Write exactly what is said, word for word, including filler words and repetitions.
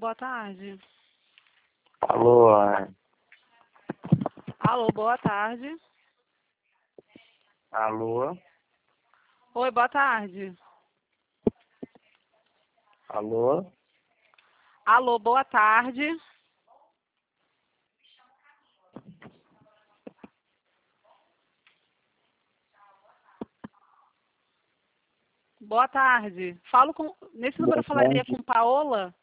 boa tarde. Alô, é. Alô, boa tarde. Alô, Oi, boa tarde. alô, Alô, boa tarde. Boa tarde. Falo com... Nesse número eu boa falaria tarde. com Paola?